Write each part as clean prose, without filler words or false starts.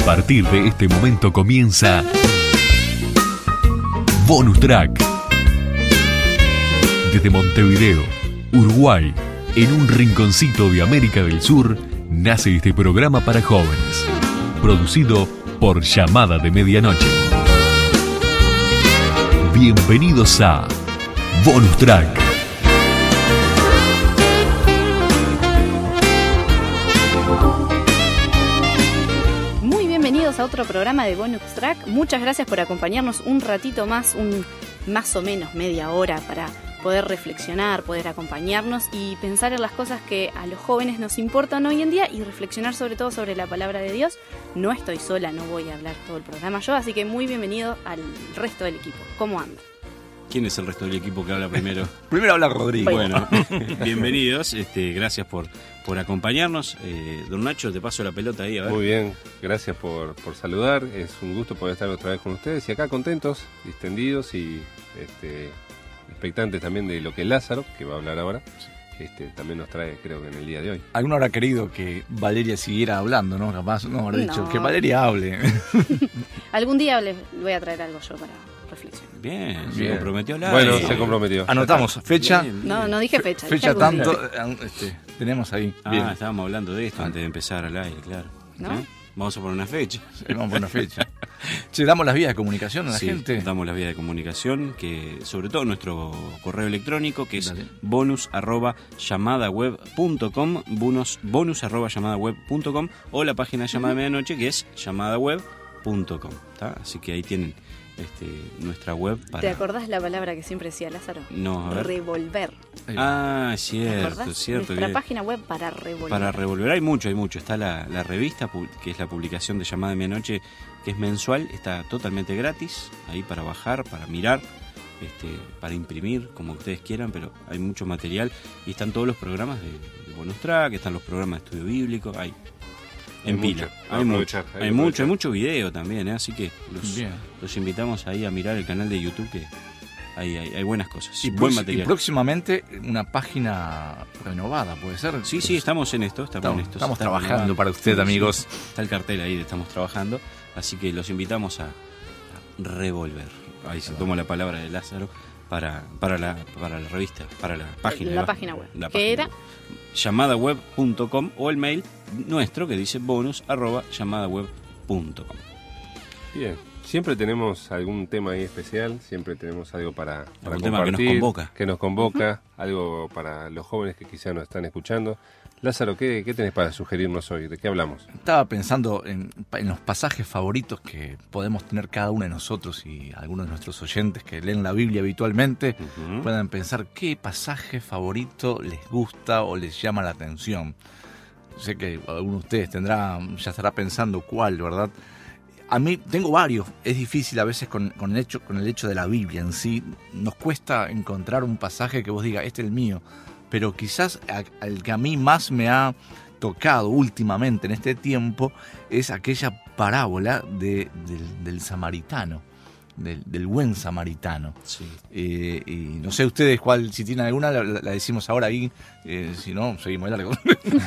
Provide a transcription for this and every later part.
partir de este momento comienza Bonus Track. Desde Montevideo, Uruguay, en un rinconcito de América del Sur, nace este programa para jóvenes, producido por Llamada de Medianoche. Bienvenidos a Bonus Track. A otro programa de Bonus Track. Muchas gracias por acompañarnos un ratito más, más o menos media hora, para poder reflexionar, poder acompañarnos y pensar en las cosas que a los jóvenes nos importan hoy en día y reflexionar sobre todo sobre la palabra de Dios. No estoy sola, no voy a hablar todo el programa yo, así que muy bienvenido al resto del equipo. ¿Cómo anda? ¿Quién es el resto del equipo que habla primero? Primero habla Rodrigo. Bueno, bienvenidos, gracias por acompañarnos. Don Nacho, te paso la pelota ahí, a ver. Muy bien, gracias por saludar. Es un gusto poder estar otra vez con ustedes y acá contentos, distendidos y expectantes también de lo que Lázaro, que va a hablar ahora, también nos trae, creo que en el día de hoy. Alguno habrá querido que Valeria siguiera hablando, ¿no? Capaz no habrá dicho que Valeria hable. Algún día les voy a traer algo yo para reflexionar. Bien, se comprometió la. Bueno, se comprometió. Anotamos fecha. No dije fecha. Fecha tanto, tenemos ahí. Bien. Estábamos hablando de esto antes de empezar al aire, claro. ¿No? Vamos a poner una fecha. Sí, vamos a poner una fecha. Che, damos las vías de comunicación a la gente. Damos las vías de comunicación, que sobre todo nuestro correo electrónico, que es bonus@llamadaweb.com, bonus@llamadaweb.com, o la página de Llamada de Medianoche, que es llamadaweb.com. Así que ahí tienen nuestra web para... ¿Te acordás la palabra que siempre decía Lázaro? No, a ver. Revolver. Cierto. Nuestra página web para revolver. Para revolver hay mucho. Está la revista, que es la publicación de Llamada de Medianoche, que es mensual, está totalmente gratis, ahí para bajar, para mirar, para imprimir, como ustedes quieran, pero hay mucho material y están todos los programas de Bonus Track, están los programas de estudio bíblico, hay pila. Hay mucho video también, así que los invitamos ahí a mirar el canal de YouTube, que hay buenas cosas. Buen material. Y próximamente una página renovada, ¿puede ser? Sí, estamos en esto. Estamos trabajando para usted, amigos. Está el cartel ahí de estamos trabajando, así que los invitamos a revolver. Ahí se toma la palabra de Lázaro para la revista, para la página. La página web. ¿Qué era? Llamadaweb.com, o el mail nuestro que dice bonus@llamadaweb.com. Bien, siempre tenemos algún tema ahí especial, siempre tenemos algo para compartir, tema que nos convoca, algo para los jóvenes que quizás nos están escuchando. Lázaro, ¿qué tenés para sugerirnos hoy? ¿De qué hablamos? Estaba pensando en los pasajes favoritos que podemos tener cada uno de nosotros, y algunos de nuestros oyentes que leen la Biblia habitualmente puedan pensar qué pasaje favorito les gusta o les llama la atención. Sé que alguno de ustedes ya estará pensando cuál, ¿verdad? A mí tengo varios. Es difícil a veces con el hecho de la Biblia en sí. Nos cuesta encontrar un pasaje que vos digas, este es el mío. Pero quizás el que a mí más me ha tocado últimamente en este tiempo es aquella parábola del samaritano, del buen samaritano. Sí. Y no sé ustedes si tienen alguna, la decimos ahora ahí, si no, seguimos de largo.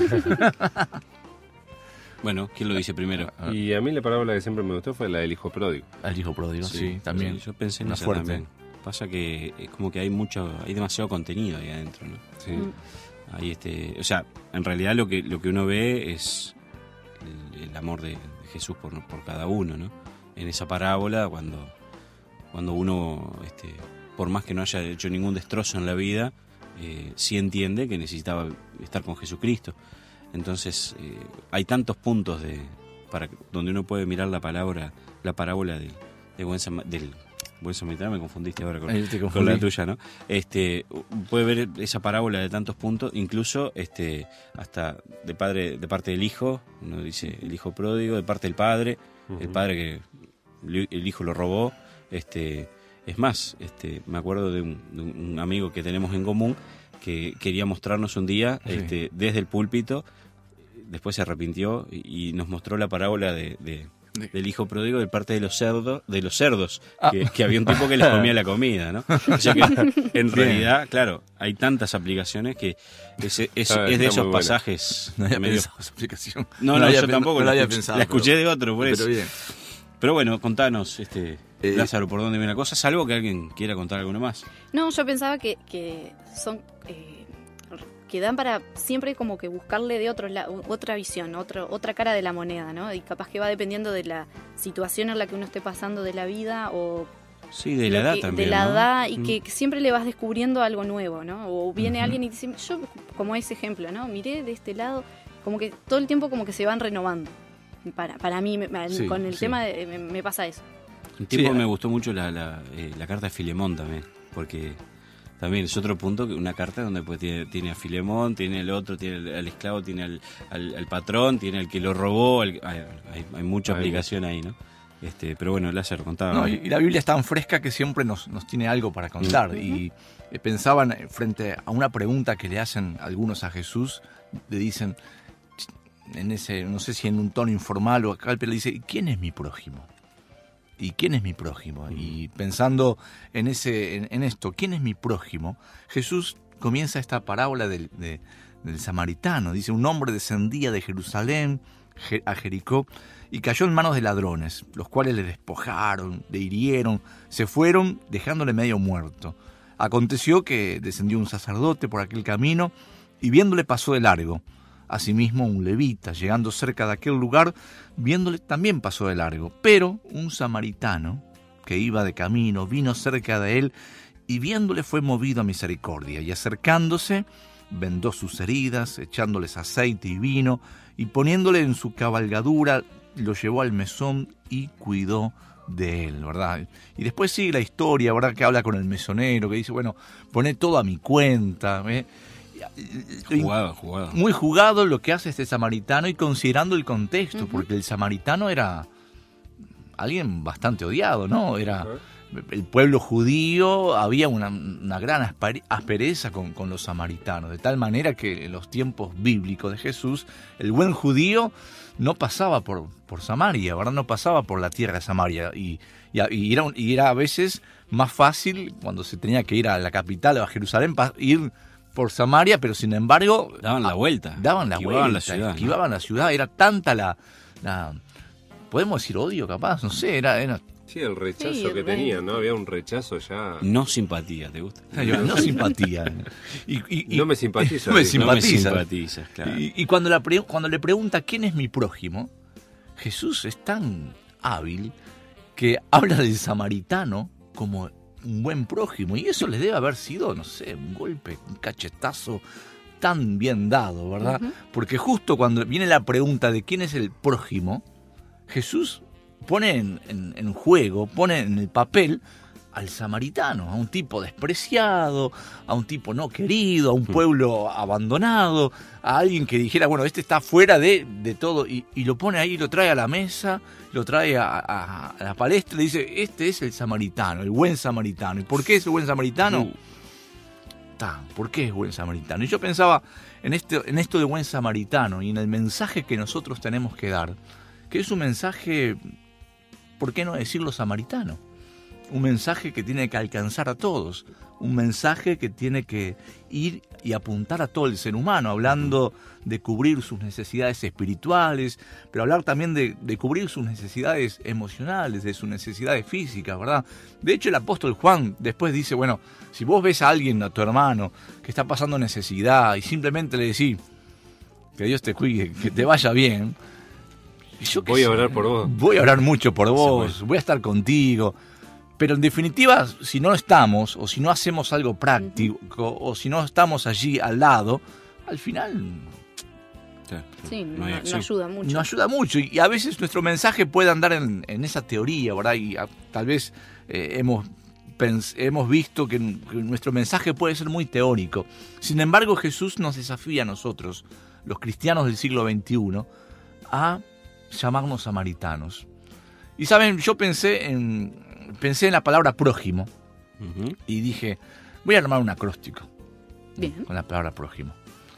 Bueno, ¿quién lo dice primero? Y a mí la parábola que siempre me gustó fue la del hijo pródigo. El hijo pródigo, sí, también. Yo pensé en esa también. Pasa que es como que hay demasiado contenido ahí adentro, ¿no? Sí. Ahí o sea, en realidad lo que uno ve es el amor de Jesús por cada uno, ¿no? En esa parábola, cuando uno, por más que no haya hecho ningún destrozo en la vida, sí entiende que necesitaba estar con Jesucristo. Entonces, hay tantos puntos donde uno puede mirar la parábola del buen samaritano. Me confundiste ahora con la tuya, ¿no? Puede ver esa parábola de tantos puntos, incluso hasta de parte del hijo, uno dice el hijo pródigo, de parte del padre, el padre que el hijo lo robó. Es más, me acuerdo de un amigo que tenemos en común que quería mostrarnos un día desde el púlpito, después se arrepintió y nos mostró la parábola de del hijo pródigo de parte de los cerdos, que había un tipo que les comía la comida, ¿no? O sea que en realidad, claro, hay tantas aplicaciones que es de esos pasajes. No había medio... pensado esa explicación. No, yo tampoco no la había pensado. La escuché de otro, por eso. Pero bien. Pero bueno, contanos, Lázaro, ¿por dónde viene la cosa? Salvo que alguien quiera contar alguno más. No, yo pensaba que son... que dan para siempre como que buscarle de otra visión, otra cara de la moneda, ¿no? Y capaz que va dependiendo de la situación en la que uno esté pasando de la vida o... Sí, de la edad también, de la ¿no? edad, y que siempre le vas descubriendo algo nuevo, ¿no? O viene alguien y dice, yo, como ese ejemplo, ¿no? Miré de este lado, como que todo el tiempo como que se van renovando. Para mí, con el tema me pasa eso. Un tiempo me gustó mucho la carta de Filemón también, porque... También es otro punto, una carta donde pues tiene a Filemón, tiene el otro, tiene al esclavo, tiene al patrón, tiene al que lo robó, hay mucha aplicación ahí, ¿no? Pero bueno, Lázaro contaba. No, y la Biblia es tan fresca que siempre nos tiene algo para contar. Y pensaban frente a una pregunta que le hacen algunos a Jesús, le dicen, no sé si en un tono informal o acá, pero le dice, ¿quién es mi prójimo? ¿Y quién es mi prójimo? Y pensando en esto, ¿quién es mi prójimo? Jesús comienza esta parábola del samaritano. Dice, un hombre descendía de Jerusalén a Jericó y cayó en manos de ladrones, los cuales le despojaron, le hirieron, se fueron dejándole medio muerto. Aconteció que descendió un sacerdote por aquel camino y viéndole pasó de largo. Asimismo, un levita, llegando cerca de aquel lugar, viéndole también pasó de largo. Pero un samaritano que iba de camino vino cerca de él y viéndole fue movido a misericordia. Y acercándose, vendó sus heridas, echándoles aceite y vino, y poniéndole en su cabalgadura, lo llevó al mesón y cuidó de él, ¿verdad? Y después sigue la historia, ¿verdad? Que habla con el mesonero, que dice, bueno, poné todo a mi cuenta, Jugado. Muy jugado lo que hace este samaritano y considerando el contexto, porque el samaritano era alguien bastante odiado, ¿no? Era el pueblo judío, había una gran aspereza con los samaritanos, de tal manera que en los tiempos bíblicos de Jesús, el buen judío no pasaba por Samaria, ¿verdad? No pasaba por la tierra de Samaria y era a veces más fácil cuando se tenía que ir a la capital o a Jerusalén, ir por Samaria, pero sin embargo... Daban la vuelta. Esquivaban la ciudad. Era tanta la podemos decir odio, capaz, no sé, era... Sí, el rechazo que tenían, ¿no? Había un rechazo ya... No simpatía, ¿te gusta? No simpatía. No me simpatiza. No me simpatiza, claro. Y cuando le pregunta quién es mi prójimo, Jesús es tan hábil que habla del samaritano como un buen prójimo, y eso les debe haber sido, no sé, un golpe, un cachetazo tan bien dado, ¿verdad? Porque justo cuando viene la pregunta de quién es el prójimo, Jesús pone en juego, pone en el papel al samaritano, a un tipo despreciado, a un tipo no querido, a un pueblo abandonado, a alguien que dijera, bueno, este está fuera de todo, y lo pone ahí, lo trae a la mesa, lo trae a la palestra, y dice, este es el samaritano, el buen samaritano. ¿Y por qué es el buen samaritano? ¿Por qué es buen samaritano? Y yo pensaba en esto de buen samaritano y en el mensaje que nosotros tenemos que dar, que es un mensaje, ¿por qué no decirlo samaritano? Un mensaje que tiene que alcanzar a todos, un mensaje que tiene que ir y apuntar a todo el ser humano, hablando de cubrir sus necesidades espirituales, pero hablar también de cubrir sus necesidades emocionales, de sus necesidades físicas, ¿verdad? De hecho, el apóstol Juan después dice, bueno, si vos ves a alguien, a tu hermano, que está pasando necesidad y simplemente le decís, que Dios te cuide, que te vaya bien, voy a orar por vos. Voy a orar mucho por vos, voy a estar contigo. Pero en definitiva, si no estamos, o si no hacemos algo práctico, o si no estamos allí al lado, al final... Sí, no ayuda mucho. No ayuda mucho, y a veces nuestro mensaje puede andar en esa teoría, ¿verdad? Y tal vez hemos visto que nuestro mensaje puede ser muy teórico. Sin embargo, Jesús nos desafía a nosotros, los cristianos del siglo XXI, a llamarnos samaritanos. Y saben, yo pensé en la palabra prójimo y dije, voy a armar un acróstico. Bien. Con la palabra prójimo.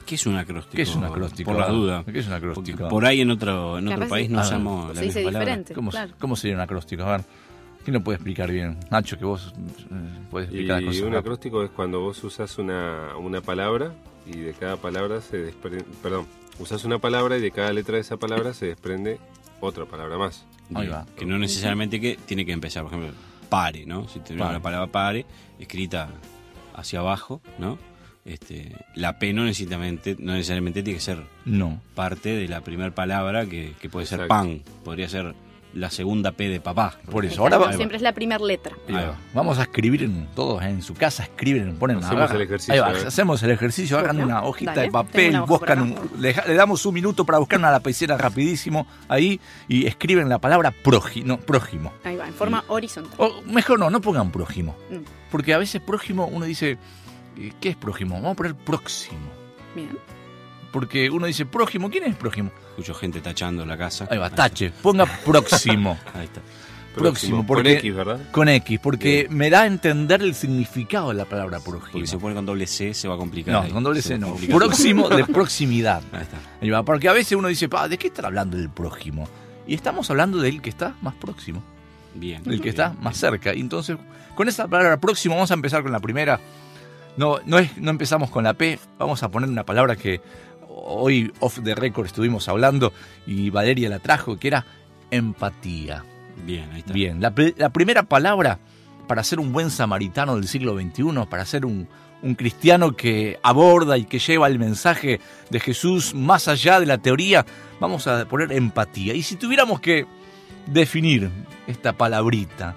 ¿Qué es un acróstico? ¿Qué es un acróstico? Por la duda. ¿Qué es un acróstico? Porque por ahí en otro Capaz país no usamos la se dice misma palabra. diferente. ¿Cómo, Claro. ¿Cómo sería un acróstico? A ver, ¿quién lo puede explicar bien? Nacho, que vos puedes explicar las Y cosas. un rápido. acróstico es cuando vos usás una palabra y de cada palabra se desprende... Perdón, usás una palabra y de cada letra de esa palabra se desprende otra palabra más. Ahí Bien, va. que no necesariamente que tiene que empezar, por ejemplo, pare, ¿no? Si tenemos Pare. la palabra pare escrita hacia abajo, ¿no? La P no necesariamente tiene que ser No. parte de la primera palabra que puede ser Exacto. pan, podría ser la segunda P de papá. Por eso, Ahí ahora está, va- siempre es la primera letra. Ahí va. Vamos a escribir todos en su casa, escriben, ponen Hacemos el ejercicio, Ahí va, a ver. hacemos el ejercicio, hagan Bueno, una hojita dale, de tengo papel, una hoja por buscan acá. le damos un minuto para buscar una lapicera rapidísimo ahí y escriben la palabra prójimo. Ahí va, en forma horizontal. O mejor no pongan prójimo. Mm. Porque a veces prójimo uno dice, ¿qué es prójimo? Vamos a poner próximo. Bien. Porque uno dice, prójimo, ¿quién es prójimo? Escucho gente tachando la casa. Ahí va, tache, ponga próximo. Ahí está. Próximo, Con porque- X, ¿verdad? Con X, porque Bien. me da a entender el significado de la palabra prójimo. Porque se pone con doble C, se va a complicar. No, ahí. con doble Se C va a no. complicar. Próximo de proximidad. Ahí está. Ahí va, porque a veces uno dice, ¿de qué están hablando del prójimo? Y estamos hablando del que está más próximo, Bien. del que bien, está bien. más cerca. Y entonces, con esa palabra próximo vamos a empezar con la primera. No empezamos con la P, vamos a poner una palabra que hoy off the record estuvimos hablando y Valeria la trajo, que era empatía. Bien, ahí está. Bien, la primera palabra para ser un buen samaritano del siglo XXI, para ser un cristiano que aborda y que lleva el mensaje de Jesús más allá de la teoría, vamos a poner empatía. Y si tuviéramos que definir esta palabrita,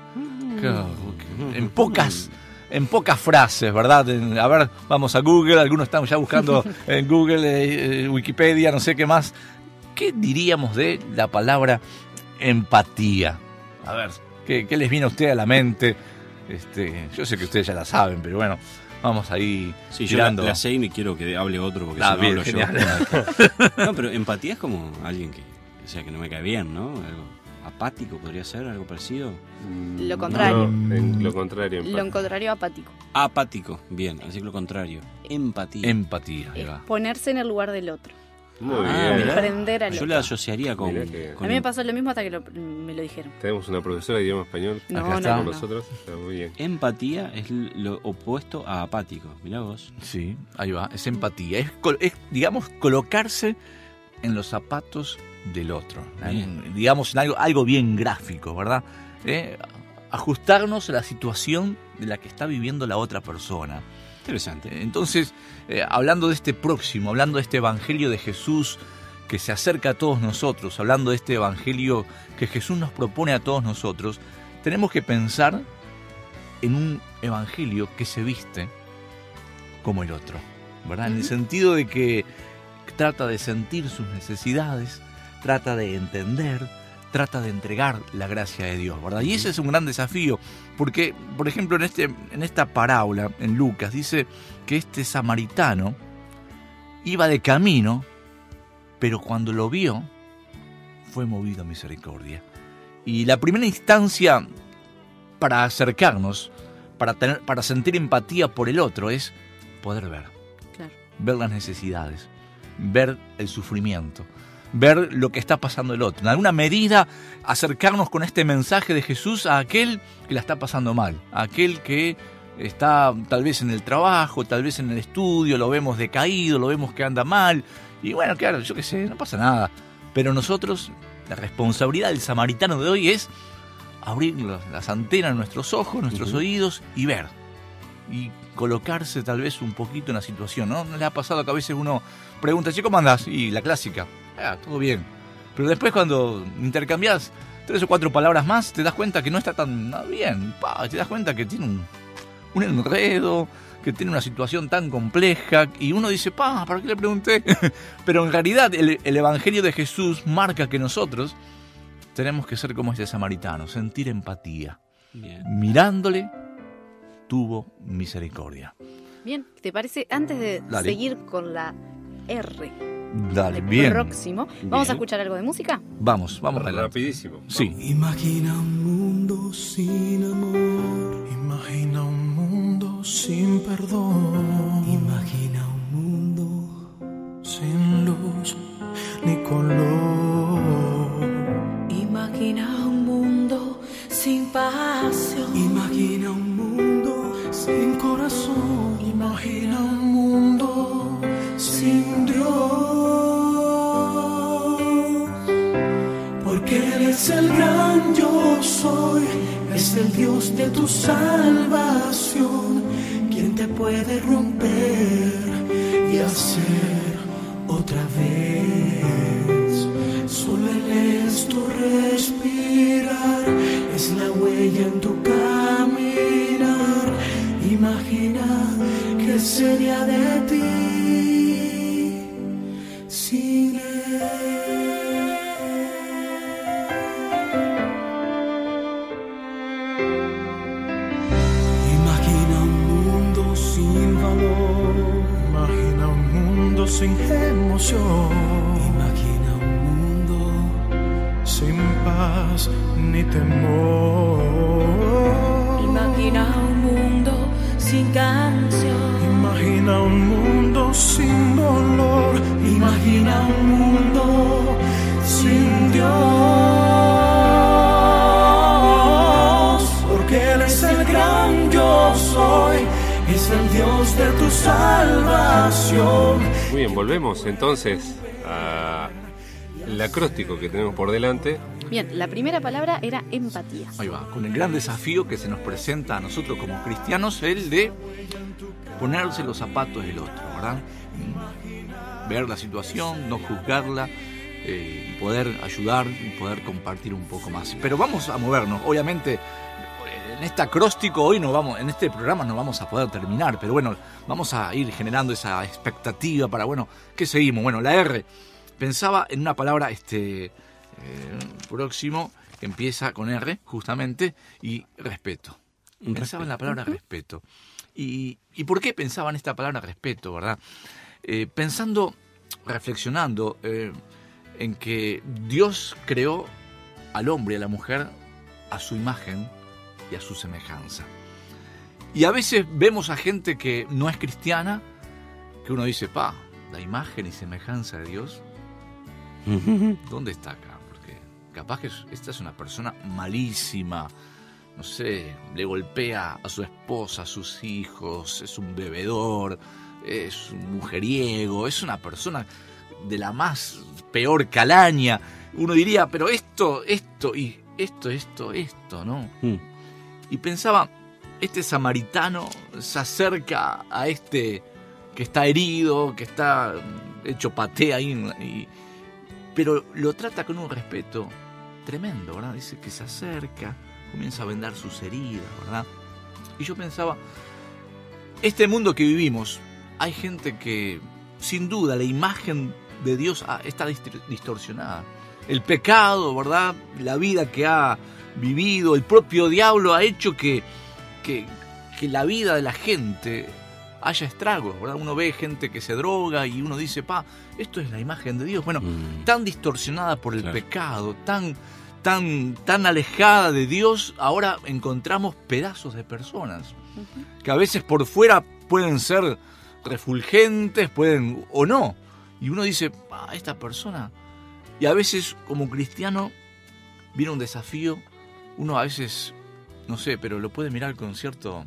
en pocas frases, ¿verdad? A ver, vamos a Google, algunos están ya buscando en Google, Wikipedia, no sé qué más. ¿Qué diríamos de la palabra empatía? A ver, ¿qué les viene a usted a la mente? Yo sé que ustedes ya la saben, pero bueno, vamos ahí Sí, yo tirando. la sé y me quiero que hable otro porque Ah, si no bien, hablo genial. yo. No, pero empatía es como alguien que, o sea, que no me cae bien, ¿no? Algo apático podría ser, algo parecido. Lo contrario. No, en lo contrario. en Lo contrario apático. Apático, bien, así que lo contrario. Empatía. Empatía, ahí Es va. ponerse en el lugar del otro. Muy Ah, bien. mirá. Comprender al Yo otro. la asociaría con... Mirá que- con A mí me pasó lo mismo hasta que me lo dijeron. Tenemos una profesora de idioma español No, Acá no, está. no, con no. nosotros. Está muy bien. Empatía es lo opuesto a apático. Mirá vos. Sí, ahí va, es empatía. Es, digamos, colocarse en los zapatos del otro. Bien. Digamos, en algo bien gráfico, ¿verdad? Ajustarnos a la situación de la que está viviendo la otra persona. Interesante. Entonces, hablando de este próximo, hablando de este evangelio de Jesús que se acerca a todos nosotros, hablando de este evangelio que Jesús nos propone a todos nosotros, tenemos que pensar en un evangelio que se viste como el otro, ¿verdad? En el sentido de que trata de sentir sus necesidades, trata de entender, trata de entregar la gracia de Dios, ¿verdad? Y ese es un gran desafío, porque, por ejemplo, en esta parábola, en Lucas, dice que este samaritano iba de camino, pero cuando lo vio, fue movido a misericordia. Y la primera instancia para acercarnos, para sentir empatía por el otro, es poder ver. Claro. Ver las necesidades, ver el sufrimiento, ver lo que está pasando el otro. En alguna medida, acercarnos con este mensaje de Jesús a aquel que la está pasando mal, a aquel que está tal vez en el trabajo, tal vez en el estudio, lo vemos decaído, lo vemos que anda mal, y bueno, claro, yo qué sé, no pasa nada. Pero nosotros, la responsabilidad del samaritano de hoy es abrir las antenas de nuestros ojos, nuestros oídos y ver. Y colocarse tal vez un poquito en la situación, ¿no? ¿No le ha pasado que a veces uno pregunta, che, ¿cómo andás? Y la clásica, todo bien. Pero después cuando intercambiás 3 o 4 palabras más, te das cuenta que no está tan bien. Te das cuenta que tiene un enredo, que tiene una situación tan compleja, y uno dice, ¿para qué le pregunté? Pero en realidad el Evangelio de Jesús marca que nosotros tenemos que ser como este samaritano, sentir empatía. Bien. Mirándole, tuvo misericordia. Bien, ¿te parece? Antes de Dale. seguir con la R Dale, de bien. próximo, ¿vamos a Bien. escuchar algo de música? Vamos adelante. Rapidísimo. Sí. Imagina un mundo sin amor. Imagina un mundo sin perdón. Imagina un mundo ni color. Imagina un mundo sin pasión. Imagina un mundo sin corazón. Imagina un mundo sin Dios. Porque Él es el gran yo soy, es el Dios de tu salvación. ¿Quién te puede romper y hacer otra vez? Solo Él es tu respirar, es la huella en tu caminar. Imagina qué sería de ti sin Él. Imagina un mundo sin valor, imagina un mundo sin emoción, imagina un mundo sin paz ni temor. Imagina un mundo sin canción. Imagina un mundo sin dolor. Imagina un mundo sin Dios. Porque Él es el gran yo soy, es el Dios de tu salvación. Muy bien, volvemos entonces al acróstico que tenemos por delante. Bien, la primera palabra era empatía. Ahí va, con el gran desafío que se nos presenta a nosotros como cristianos, el de ponerse los zapatos del otro, ¿verdad? Ver la situación, no juzgarla, y poder ayudar y poder compartir un poco más. Pero vamos a movernos, obviamente. En este acróstico hoy no vamos, en este programa no vamos a poder terminar, pero bueno, vamos a ir generando esa expectativa para, bueno, ¿qué seguimos? Bueno, la R. Pensaba en una palabra próximo que empieza con R, justamente, y respeto. Pensaba en la palabra respeto. ¿Y por qué pensaba en esta palabra respeto, verdad? Pensando, reflexionando en que Dios creó al hombre y a la mujer a su imagen y a su semejanza. Y a veces vemos a gente que no es cristiana, que uno dice, la imagen y semejanza de Dios, ¿dónde está acá? Porque capaz que esta es una persona malísima, no sé, le golpea a su esposa, a sus hijos, es un bebedor, es un mujeriego, es una persona de la más peor calaña. Uno diría, pero esto, ¿no? Y pensaba, este samaritano se acerca a este que está herido, que está hecho paté ahí, pero lo trata con un respeto tremendo, ¿verdad? Dice que se acerca, comienza a vendar sus heridas, ¿verdad? Y yo pensaba, este mundo que vivimos, hay gente que, sin duda, la imagen de Dios está distorsionada. El pecado, ¿verdad? La vida que ha vivido, el propio diablo ha hecho que la vida de la gente haya estragos, ¿verdad? Uno ve gente que se droga y uno dice, esto es la imagen de Dios. Bueno, tan distorsionada por el pecado, tan alejada de Dios, ahora encontramos pedazos de personas que a veces por fuera pueden ser refulgentes, pueden o no. Y uno dice, esta persona. Y a veces como cristiano viene un desafío, uno a veces, no sé, pero lo puede mirar con cierto...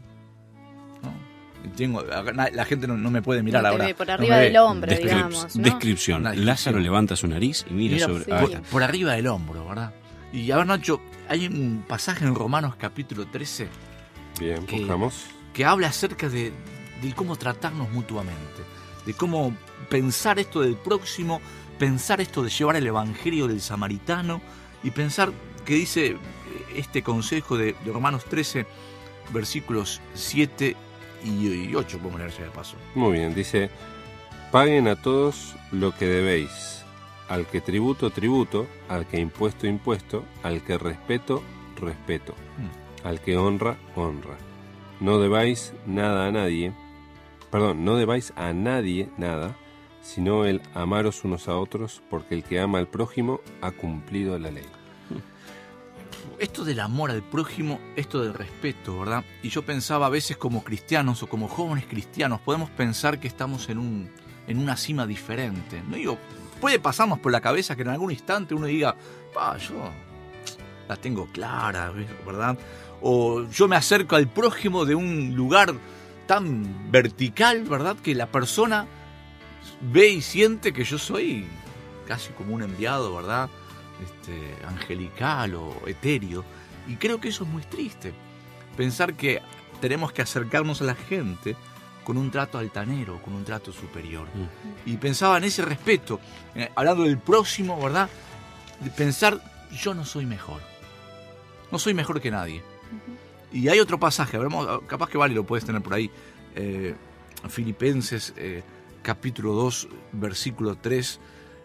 la gente no me puede mirar ahora. Por arriba del hombro, digamos, ¿no? Descripción. Lázaro levanta su nariz y mira sobre... Por arriba del hombro, ¿verdad? Y a ver, Nacho, hay un pasaje en Romanos capítulo 13. Bien, buscamos. Que habla acerca de cómo tratarnos mutuamente, de cómo pensar esto del próximo, pensar esto de llevar el evangelio del samaritano y pensar que dice este consejo de Romanos 13, versículos 7 y 8, podemos leerse de paso. Muy bien, dice, paguen a todos lo que debéis, al que tributo, tributo, al que impuesto, impuesto, al que respeto, respeto, al que honra, honra. No debáis nada a nadie, no debáis a nadie nada, sino el amaros unos a otros, porque el que ama al prójimo ha cumplido la ley. Esto del amor al prójimo, esto del respeto, ¿verdad? Y yo pensaba a veces como cristianos o como jóvenes cristianos, podemos pensar que estamos en una cima diferente. No digo puede pasarnos por la cabeza que en algún instante uno diga, yo la tengo clara, ¿verdad? O yo me acerco al prójimo de un lugar tan vertical, ¿verdad? Que la persona ve y siente que yo soy casi como un enviado, ¿verdad? Angelical o etéreo. Y creo que eso es muy triste. Pensar que tenemos que acercarnos a la gente con un trato altanero, con un trato superior. Y pensaba en ese respeto, hablando del próximo, ¿verdad? De pensar, yo no soy mejor. No soy mejor que nadie. Y hay otro pasaje, capaz que Vale lo puedes tener por ahí. Filipenses, capítulo 2, versículo 3.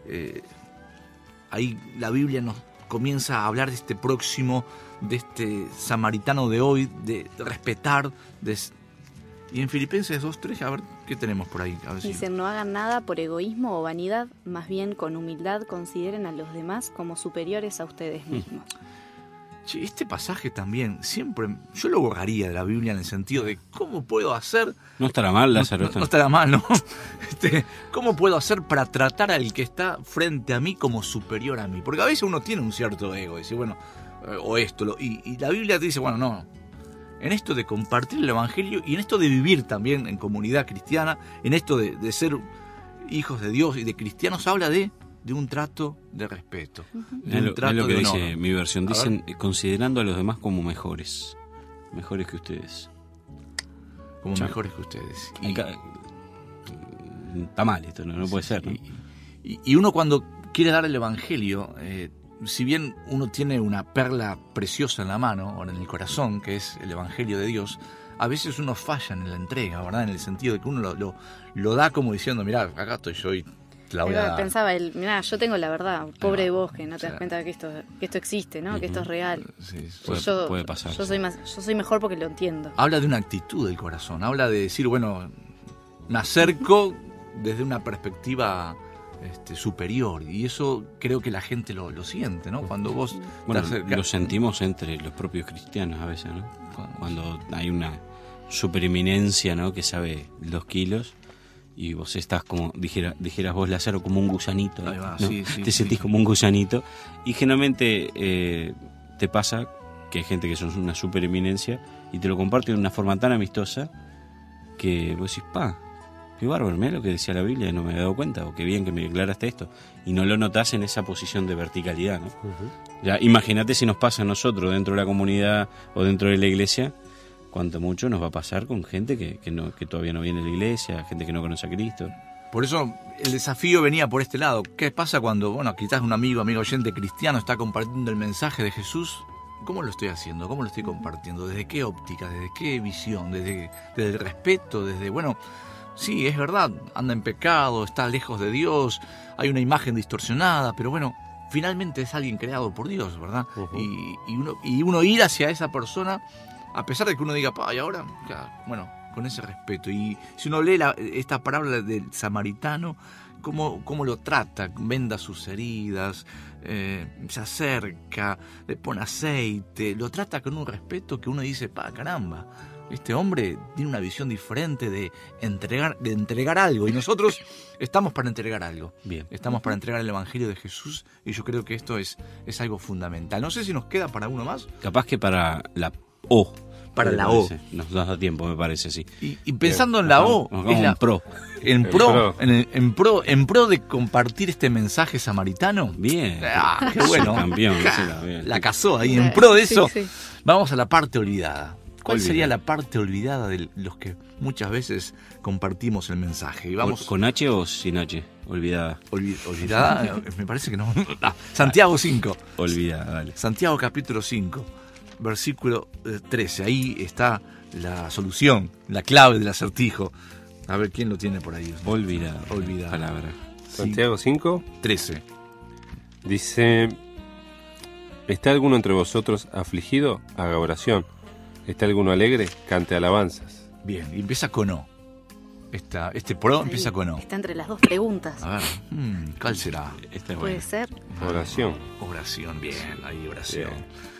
Ahí la Biblia nos comienza a hablar de este próximo, de este samaritano de hoy, de respetar. Y en Filipenses 2:3, a ver qué tenemos por ahí. A ver Dicen, no hagan nada por egoísmo o vanidad, más bien con humildad consideren a los demás como superiores a ustedes mismos. Che, este pasaje también, siempre, yo lo borraría de la Biblia en el sentido de cómo puedo hacer... No estará mal, Lázaro. No estará mal, ¿no? ¿Cómo puedo hacer para tratar al que está frente a mí como superior a mí? Porque a veces uno tiene un cierto ego, dice, bueno, o esto, y la Biblia te dice, bueno, no, en esto de compartir el Evangelio y en esto de vivir también en comunidad cristiana, en esto de ser hijos de Dios y de cristianos, habla de un trato de respeto. De un trato es lo que de dice honor. mi versión. Dicen, considerando a los demás como mejores que ustedes. Como Chao. mejores que ustedes. Está mal esto, no puede ser, ¿no? Y uno cuando quiere dar el Evangelio, si bien uno tiene una perla preciosa en la mano o en el corazón, que es el Evangelio de Dios, a veces uno falla en la entrega, ¿verdad? En el sentido de que uno lo da como diciendo, mirá, acá estoy yo y te la voy a dar. Pensaba mirá, yo tengo la verdad, pobre de vos, que no te o sea, das cuenta que esto existe, ¿no? Que esto es real. Sí, Puede pasar. Yo soy mejor porque lo entiendo. Habla de una actitud del corazón, habla de decir, bueno, me acerco desde una perspectiva superior, y eso creo que la gente lo siente, ¿no? Cuando vos Bueno, te acercas. lo sentimos entre los propios cristianos a veces, ¿no? Cuando hay una supereminencia, ¿no? Que sabe 2 kilos y vos estás como, dijeras vos, Lázaro, como un gusanito, ¿no? Ahí va, ¿No? sí, Te sentís como un gusanito, y generalmente te pasa que hay gente que son una supereminencia y te lo comparte de una forma tan amistosa que vos decís, qué bárbaro, mirá lo que decía la Biblia, no me había dado cuenta, o qué bien que me declaraste esto, y no lo notás en esa posición de verticalidad, ¿no? Ya, imagínate si nos pasa a nosotros dentro de la comunidad o dentro de la iglesia, cuánto mucho nos va a pasar con gente que todavía no viene a la iglesia, gente que no conoce a Cristo. Por eso el desafío venía por este lado. ¿Qué pasa cuando, bueno, quizás un amigo oyente cristiano está compartiendo el mensaje de Jesús? ¿Cómo lo estoy haciendo? ¿Cómo lo estoy compartiendo? ¿Desde qué óptica? ¿Desde qué visión? ¿Desde el respeto? ¿Desde, bueno, sí, es verdad, anda en pecado, está lejos de Dios, hay una imagen distorsionada, pero bueno, finalmente es alguien creado por Dios, ¿verdad? Y uno ir hacia esa persona, a pesar de que uno diga, y ahora, ya, bueno, con ese respeto. Y si uno lee esta parábola del samaritano, cómo lo trata, venda sus heridas, se acerca, le pone aceite, lo trata con un respeto que uno dice, caramba, este hombre tiene una visión diferente de entregar algo, y nosotros estamos para entregar algo. Bien. Estamos para entregar el Evangelio de Jesús, y yo creo que esto es algo fundamental. No sé si nos queda para uno más. Capaz que para la O. Para la O. Nos da tiempo, me parece, sí. Y pensando en la O, es la pro. En pro de compartir este mensaje samaritano. Bien. Qué bueno. Campeón. La casó ahí. En pro de eso, Sí. vamos a la parte olvidada. ¿Cuál Olvidada. sería la parte olvidada de los que muchas veces compartimos el mensaje? Y vamos ¿Con H o sin H? Olvidada. olvidada, me parece que no. Santiago 5. Olvidada, dale. Santiago capítulo 5, versículo 13. Ahí está la solución, la clave del acertijo. A ver quién lo tiene por ahí. Olvidada. Palabra. Santiago 5 13. dice: ¿Está alguno entre vosotros afligido? Haga oración. ¿Está alguno alegre? Cante alabanzas. Bien, y empieza con O. Este pro empieza con O. Está entre las dos preguntas. A ver, ¿cuál será? Esta es Puede buena. ser. Oración. Oración, bien, ahí oración.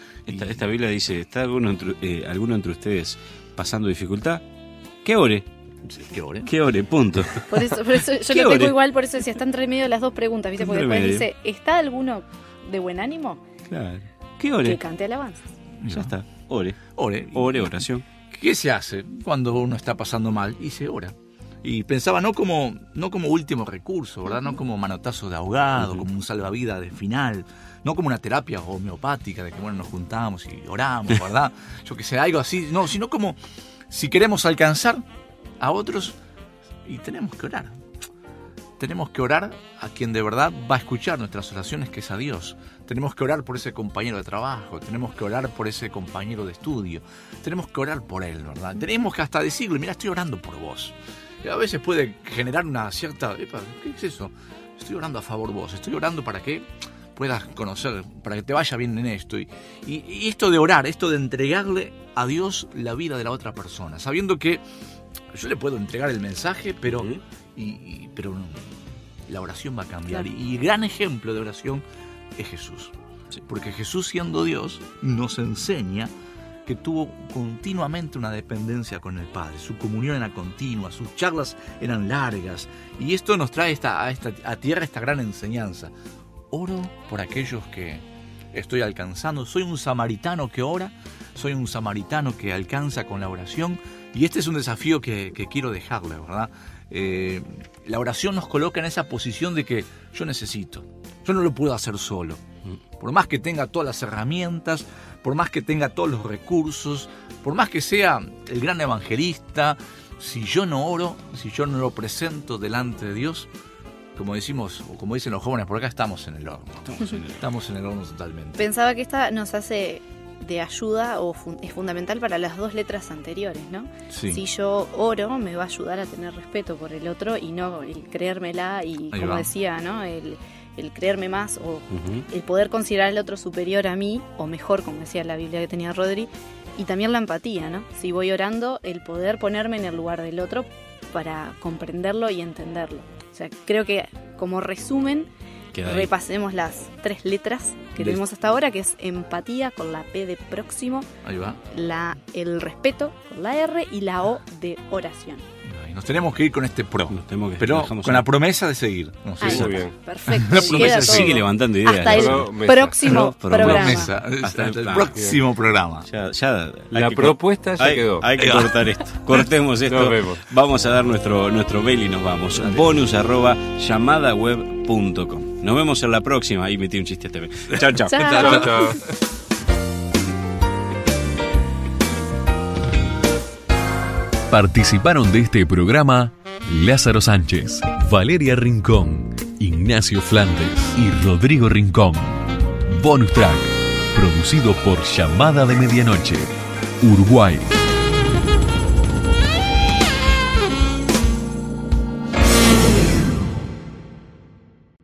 Esta Biblia dice, ¿está alguno entre ustedes pasando dificultad? Que ore. Que ore. Que ore, punto. Por eso yo ¿Qué lo tengo ore? igual, por eso decía, está entre medio de las dos preguntas, ¿viste? Porque Entre después medio. dice, ¿está alguno de buen ánimo? Claro. Que Que ore. cante alabanzas. Ya está. Ore. Ore. Ore, oración. ¿Qué se hace cuando uno está pasando mal? Y se ora. Y pensaba no como último recurso, ¿verdad? No como manotazo de ahogado, como un salvavidas de final, no como una terapia homeopática de que, bueno, nos juntamos y oramos, ¿verdad? Yo que sé, algo así. No, sino como si queremos alcanzar a otros y tenemos que orar. Tenemos que orar a quien de verdad va a escuchar nuestras oraciones, que es a Dios. Tenemos que orar por ese compañero de trabajo, tenemos que orar por ese compañero de estudio, tenemos que orar por él, ¿verdad? Tenemos que hasta decirle, mira, estoy orando por vos. Y a veces puede generar una cierta, epa, ¿qué es eso? Estoy orando a favor vos, estoy orando para que puedas conocer, para que te vaya bien en esto. Y esto de orar, esto de entregarle a Dios la vida de la otra persona, sabiendo que yo le puedo entregar el mensaje, pero... pero la oración va a cambiar. Claro. Y gran ejemplo de oración es Jesús. Sí. Porque Jesús, siendo Dios, nos enseña que tuvo continuamente una dependencia con el Padre. Su comunión era continua, sus charlas eran largas. Y esto nos trae a tierra esta gran enseñanza. Oro por aquellos que estoy alcanzando. Soy un samaritano que ora, soy un samaritano que alcanza con la oración. Y este es un desafío que quiero dejarle, ¿verdad? La oración nos coloca en esa posición de que yo necesito, yo no lo puedo hacer solo, por más que tenga todas las herramientas, por más que tenga todos los recursos, por más que sea el gran evangelista, si yo no oro, si yo no lo presento delante de Dios, como decimos, o como dicen los jóvenes por acá, estamos en el horno. Estamos en el horno totalmente. Pensaba que esta nos hace de ayuda o es fundamental para las dos letras anteriores, ¿no? Sí. Si yo oro, me va a ayudar a tener respeto por el otro y no el creérmela y, Ahí como va. decía, ¿no? El creerme más o el poder considerar al otro superior a mí o mejor, como decía la Biblia que tenía Rodri, y también la empatía, ¿no? Si voy orando, el poder ponerme en el lugar del otro para comprenderlo y entenderlo. O sea, creo que como resumen, Queda ahí. repasemos las tres letras que De- tenemos hasta ahora, que es empatía con la P de próximo, Ahí va. el respeto con la R y la O de oración. Y nos tenemos que ir con este pro, Nos tenemos que- pero dejamos con ahí. la promesa de seguir. No sé Ahí si- muy bien. Perfecto. La promesa queda todo. Sigue levantando ideas. Hasta el Promesa. próximo programa. Promesa. Hasta el próximo programa. Ya hay La que propuesta ya hay, quedó. Hay que cortar esto. Cortemos esto. Nos vemos. Vamos a dar nuestro mail y nos vamos. bonus@llamadaweb.com. Nos vemos en la próxima. Ahí metí un chiste a TV. Chao, chao. Chao. Chao, chao. Participaron de este programa Lázaro Sánchez, Valeria Rincón, Ignacio Flandes y Rodrigo Rincón. Bonus Track, producido por Llamada de Medianoche, Uruguay.